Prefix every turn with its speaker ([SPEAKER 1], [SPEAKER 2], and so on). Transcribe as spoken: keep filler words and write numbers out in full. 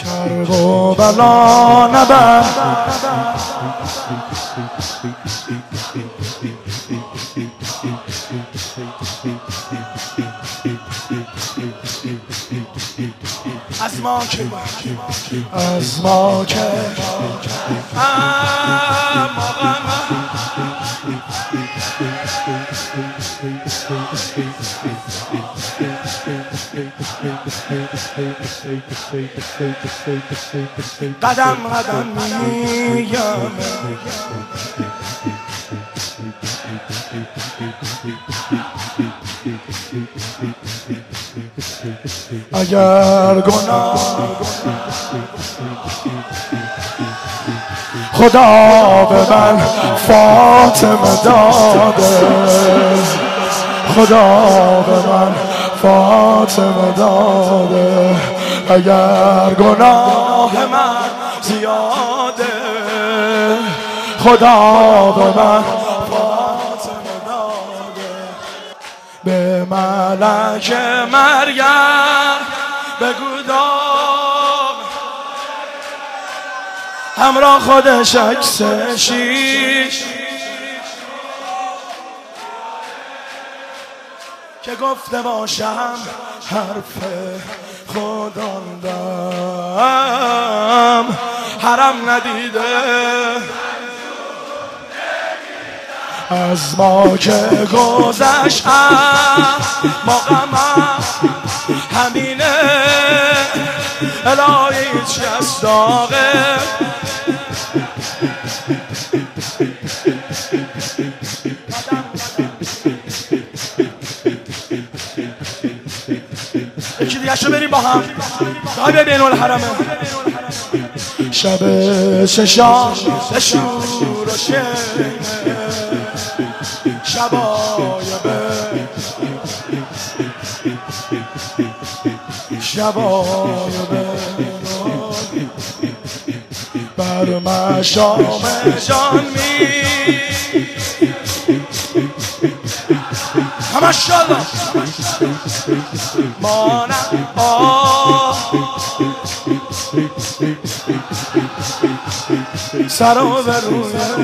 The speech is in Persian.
[SPEAKER 1] کرب و بلا نبر از ما که از ما که قدم قدم میگم اگر گناه خدا به من فاطمه داده، خدا به من فاطمه داده، اگر گناه من زیاده خدا به من فاطمه داده. به ملک مریم بگو دام همراه خودش عکس شیش که گفته باشم حرف خودم دم حرم ندیده از ما که گذشتم ما غمم همینه الهی هیچ از داغه یکی دیگه شو بریم با هم صاحب بین الحرمه شب ششان شور و شینه شبایبه شبایبه بر مشام جان می همه شالا مانم آه سر و برویه